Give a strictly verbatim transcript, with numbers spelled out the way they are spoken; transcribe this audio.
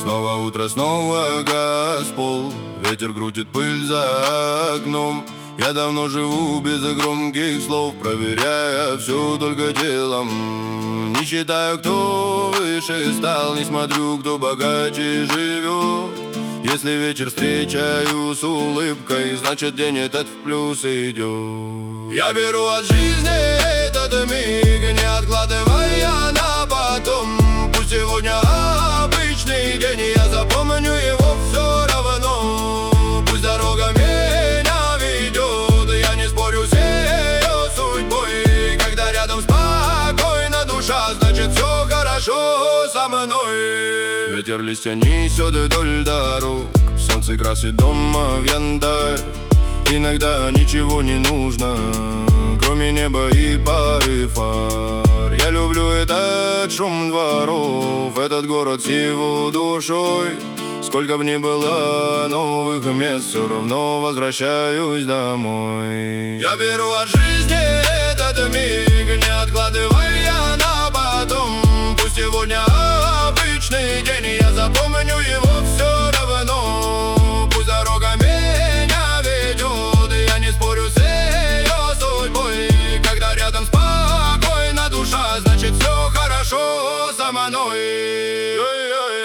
Снова утро, снова газ пол, ветер крутит пыль за окном. Я давно живу без громких слов, проверяя все только телом. Не считаю, кто выше стал, не смотрю, кто богаче живет. Если вечер встречаю с улыбкой, значит день этот в плюс идет. Я беру от жизни этот миг, не откладывая на потом. Пусть сегодня обычный день, я запомню его все равно. Пусть дорога меня ведет, я не спорю с ее судьбой. Когда рядом спокойно душа, значит все хорошо со мной. Ветер листья несет вдоль дорог, солнце красит дома в янтарь. Иногда ничего не нужно, кроме неба и пары фар. Я люблю этот шум дворов, этот город с его душой. Сколько б ни было новых мест, все равно возвращаюсь домой. Я беру от жизни этот миг, не откладывая на потом. Пусть сегодня обычный день, я запомню его все равно. Пусть дорога меня ведет, я не спорю с ее судьбой. Когда рядом спокойно душа, значит все хорошо со мной.